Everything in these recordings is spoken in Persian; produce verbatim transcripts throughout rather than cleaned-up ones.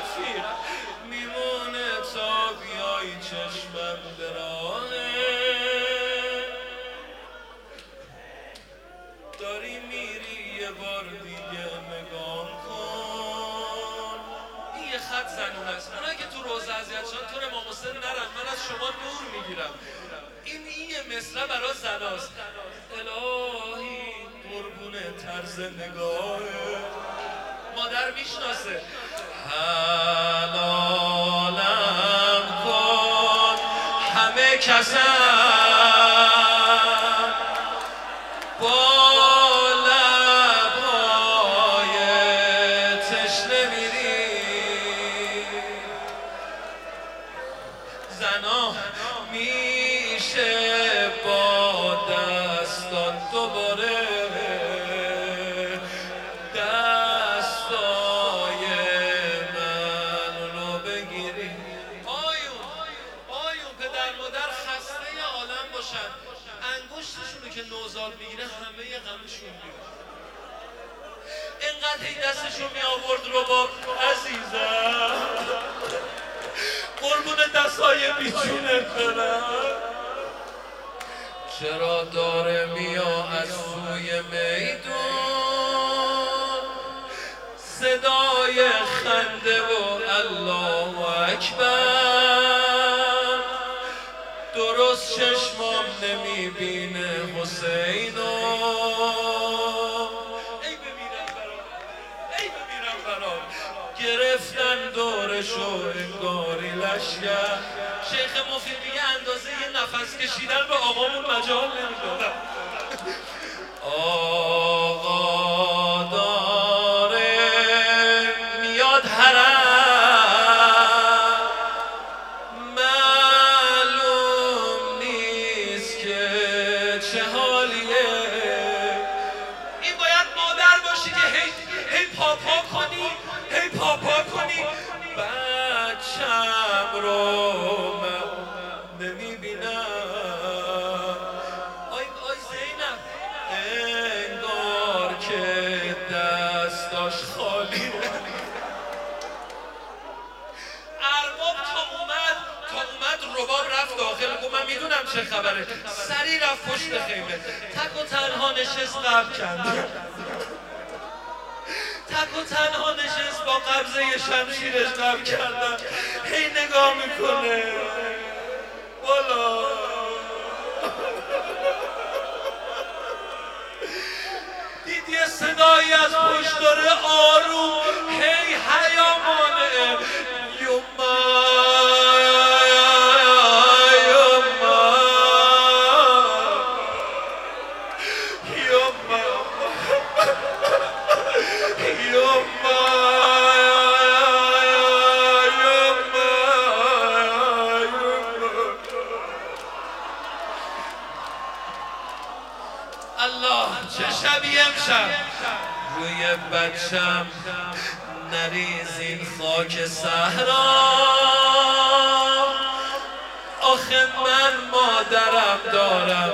رفیق میمونه تا بیای چشمم درانه داری میری یه بار دیگه نگاه کن. این یه خط زنون است. اونایی که تو روزه اذیت شدن تو امام حسین نرن، من از شما نور میگیرم. این این یه مصرع برای زناست. الهی قربون طرز نگاهه. مادر میشناسه. حلالم کن همه کسم با لبهای تشنه میری. زنا میشه با دستان دوباره دستای من رو بگیری. آیون آیون پدر مادر خسته عالم باشن، انگشتشونو که نوزاد میگیره همه غمشون میره. اینقدر هی دستشو می آورد رباب عزیزم قربون دستای بیچونت برم. چرا داره میا از سوی میدون صدای خنده و الله اکبر. درست چشمام نمیبینه حسینو. ای بمیرم برام ای بمیرم برام. گرفتن دورشو انگاری لشگر. شیخ مفید میگه اندازه یه نفس کشیدن به آقامون مجال نمیدادم. آقا داره میاد حرم، معلوم نیست که چه حالیه. این باید مادر باشی که هی هی پاپا کنی هی پاپا کنی. بچم رو من نمیبینم. آی آی زینب انگار که دستاش خالیه. ارباب تا اومد تا اومد رباب رفت داخل. گفت من میدونم چه خبره. سری رفت پشت خیمه تک و تنها نشست قبل کرد. تک و تنها نشست با قبضه شمشیرش قبل کردن. هی نگاه میکنه بالا. دید یه صدایی از پشت داره آروم هی حیامانه یوما یوما یوما الله چه شبیه امشب. روی بچم نریزین خاک صحرا. آخه من مادرم دارم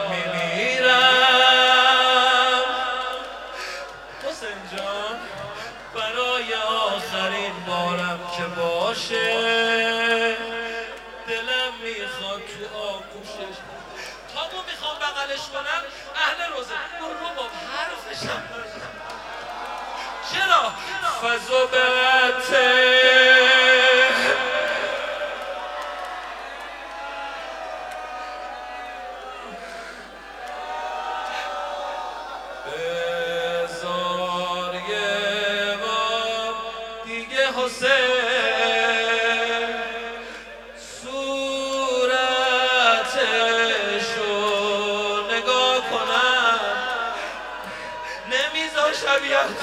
میمیرم. حسین جان برای آخرین بارم که باشه دلم میخواد تو آغوشش. تابو میخوام بغلش کنم اهل روزه برو با حرفشم. چرا؟ فضو بته بزار یه بار دیگه حسین صورتشو نگاه کنم. نمیذار شبیه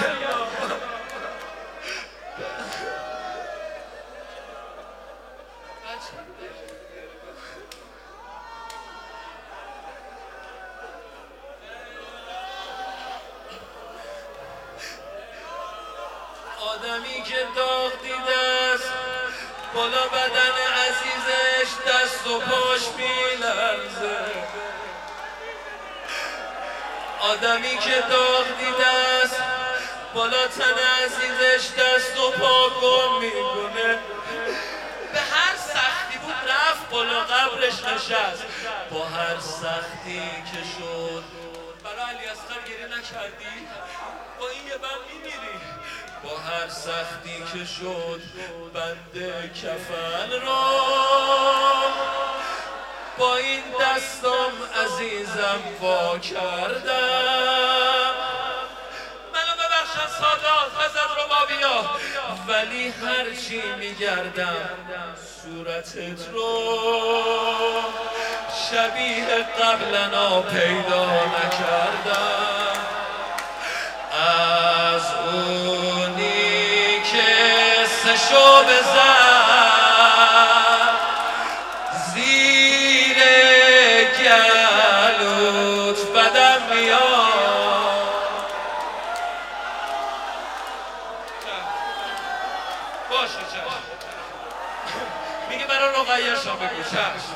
آدمی که داغ دیده است بالا بدن عزیزش دست و پاش میلرزه. آدمی که داغ دیده است بالا تن عزیزش دست و پا گم میکنه. به هر سختی بود رفت بالا قبرش نشست. با هر سختی که شد برای علی اصغر گریه نکردی؟ با این یه بند میمیری. با هر سختی که شد بند کفن را با این دستم عزیزم وا کردم. منو ببخشن سادات حضرت ربابیا، ولی هرچی میگردم صورتت رو شبیه قبلنا پیدا نکردم. از اونی که سشو بزن زیر گلوت بدم میاد. باشه چشم میگه برای رقیه شما بگو چشم.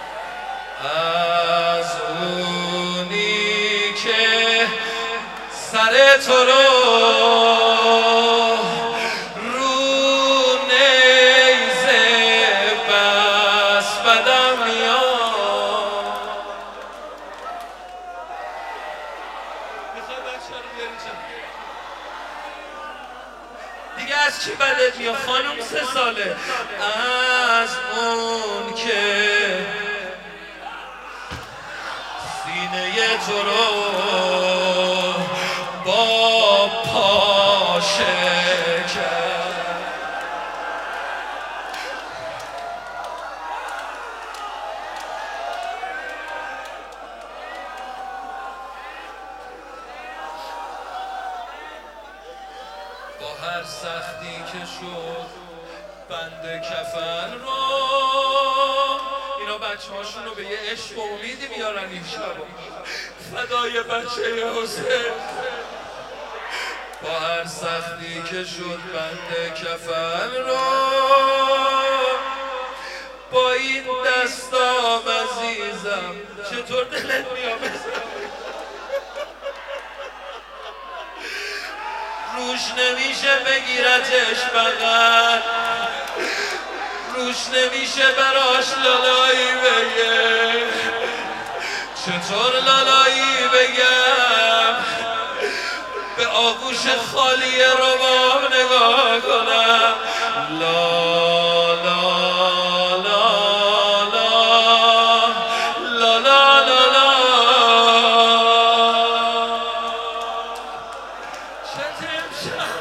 از اونی که سر تو رو رو نیزه بس بدم میاد. میخوای بچه رو بیاری چند دیگه از چی بدت میاد خانم؟ سه ساله. از اون که سینه تو رو با پاشه کرد. با هر سختی که شد بند کفن رو اینا بچه هاشون رو به یه عشق و امیدی بیارن این شب فدای بچه حسین. با هر سختی که شد بند کفن رو با این دستام عزیزم چطور دلت میام روش نمیشه بگیرتش بغل، روش نمیشه براش لالایی بگه. چطور لالایی بگم به آغوش خالی رباب نگاه کنم؟ لا لا لا لا لا لا لا لا. چطور شد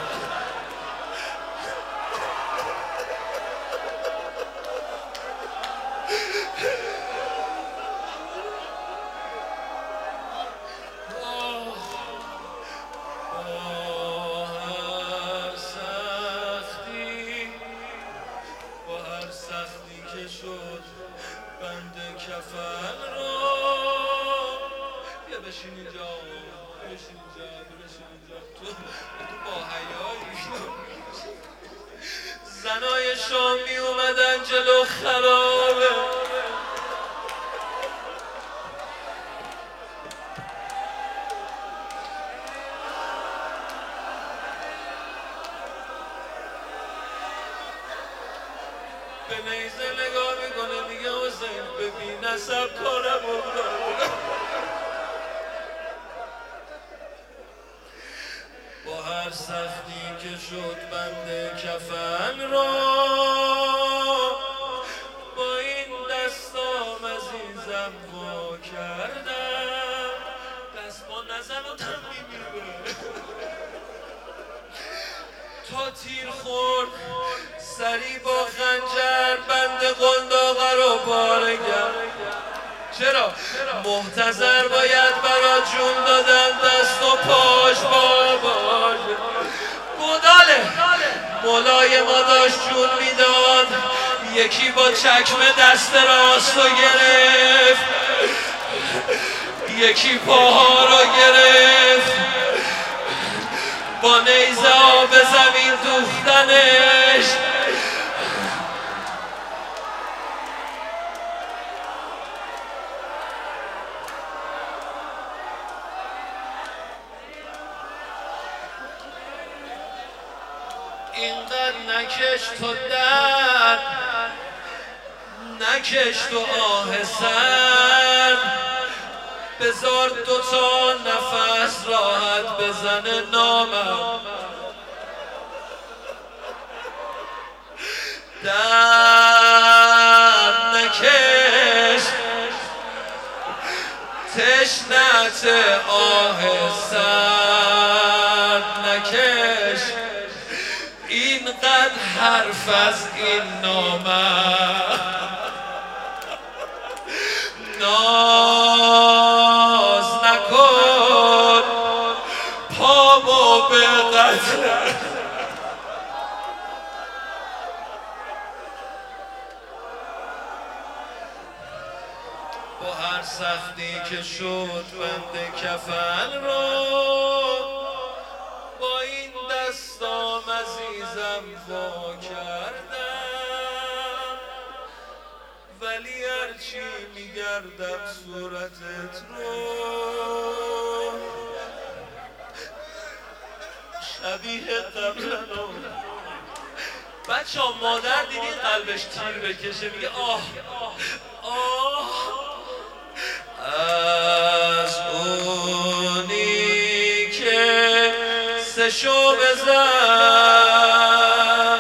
شد بند کفن رو بیا بشین اینجا بشین اینجا بشین اینجا تو تو با حیایی. زنای شام می اومدن جلو خرابه به نیزه نگاه میکنه میگه حسین ببین نسب کارم افتاد. با هر سختی که شد بند کفن را با این دستام عزیزم وا کردم. دست با نزن و دم میمیره تا تیر خورد سری با خنجر بند قنداقه رو پاره کرد. چرا؟ محتضر باید برا جون دادن دست و پاش باباش گداله مولای ما داشت جون میداد. یکی با چکمه دست راست رو گرفت یکی پاها رو گرفت با نیزه آب زمین دوختنش. اینقدر نکش تو درد، نکش تو آه سر، بذار دوتا نفس راحت بزنه نامم. درد نکش تشنت آه سر نکش، اینقدر حرف از این نامم. ناز نکن پامو به قتل، با هر سختی که شد بند کفن رو با این دستام عزیزم وا کردم، ولی هرچی میگردم صورتت رو شبیه قبلنو. بچه ها مادر دیدین قلبش تیر بکشه میگه آه آه از اونی که سشو بزن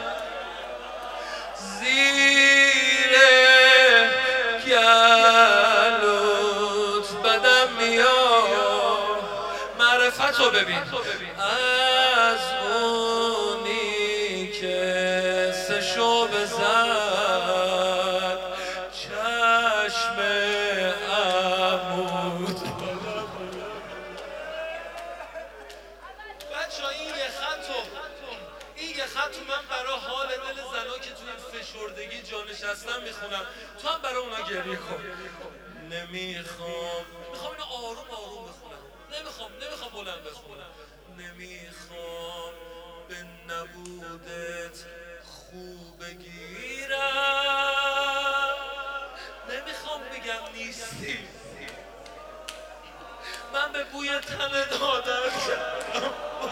زیر گلوت بدم میاد. معرفتو ببین از اونی که سشو بزن چشم عمود. بچه ها این یه خطو این یه خطو من برای حال دل زنا که توی فشردگی جا نشستن میخونم، تو هم برای اونا گریه کن. نمیخوام میخوام اینو آروم آروم بخونم، نمیخوام نمیخوام بلند بخونم. نمیخوام به نبودت خوب بگیرم، نمیخوام بگم نیستی، من به بوی تنت عادت کردم.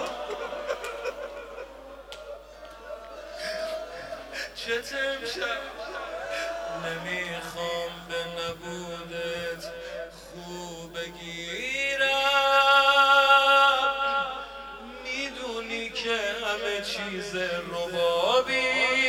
چته امشب نمیخوام به نبودت خوب بگیرم، میدونی که همه چیز ربابی.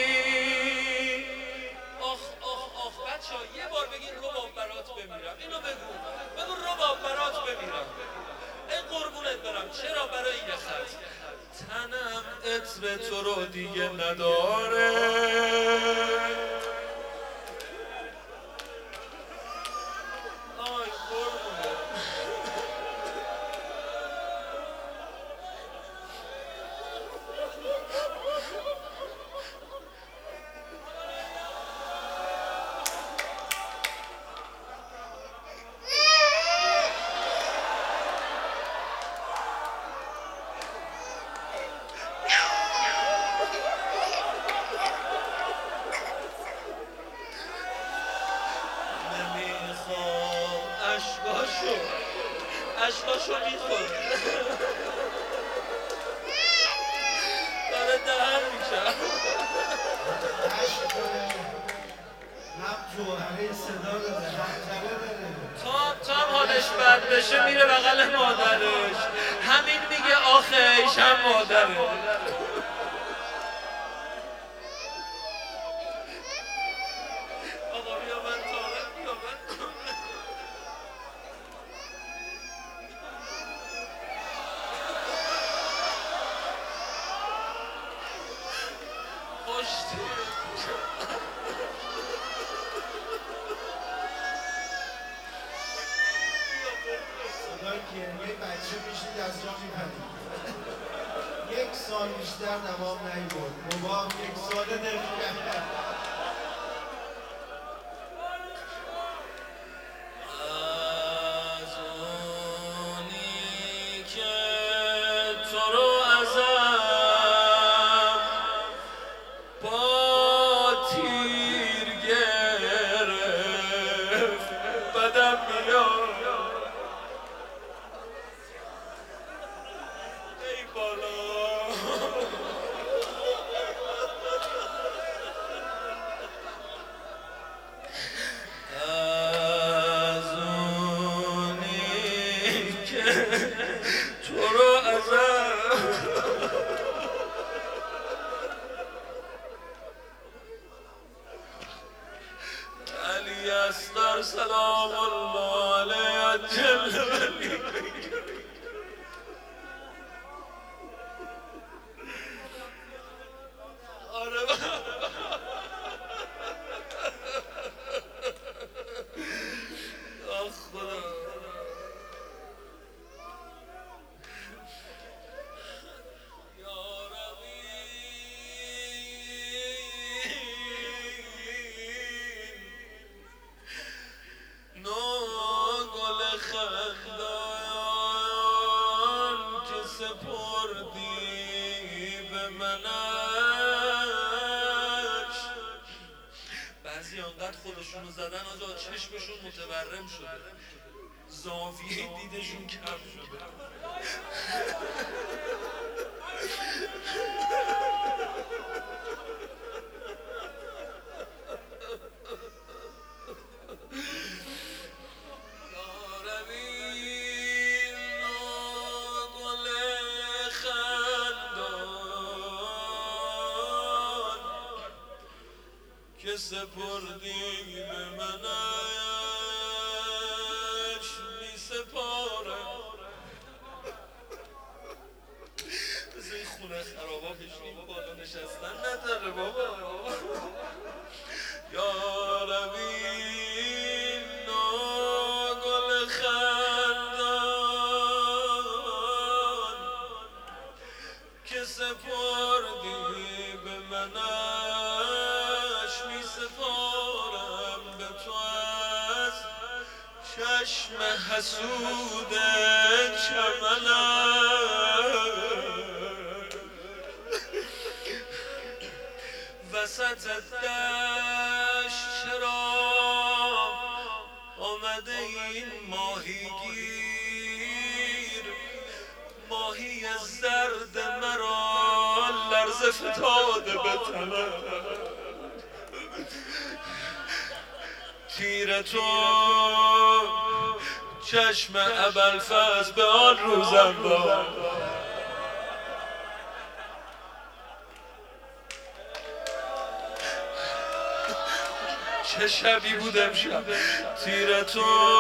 آخ آخ آخ بچه ها یه بار بگین رباب برات بمیرم، اینو بگو بگو رباب برات بمیرم. ای قربونت برم چرا برای یه خط تنم عطر تو رو دیگه نداره. آی قربونت اشکاشو اشکاشو میخوره داره دهن میشه هم جوهره صدا داره حنجره داره. تا تا هم حالش بد بشه میره بغل مادرش، همین میگه آخه ایشم مادره. آقا بیا من طارق بیا من خوشتی صدای گریه بچه میشید از جا میپرید. یک سال بیشتر دوام نیورد، مباهم یک ساله دل کرد. از اونی که تو رو ازم با تیر گرفت بدم میاد. ای بالا علی اصغر سلام الله علیه جل ولی. آره آخ خدا خودشونو زدن آجا چشمشون متورم شده، زاویه دیدشون کم شده. سپردی به منش می سپارم. بذار این خونه خرابا بشنیم بالا نشستن نداره بابا. یا ربی گل خندان که سپردی به منش می سپارم به تو از چشم حسود چمنم. وسط دشت چرا آمده این ماهیگیر، ماهی زرد مرا لرزه فتاده به تنم. تیر تو چشم ابوالفضل به آن روزم داد. چه شبی بود امشب. تیر تو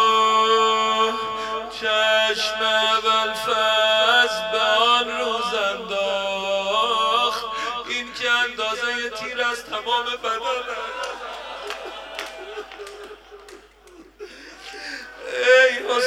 چشم ابوالفضل به آن روز انداخت، این که اندازه تیر از تمام بدنم. ای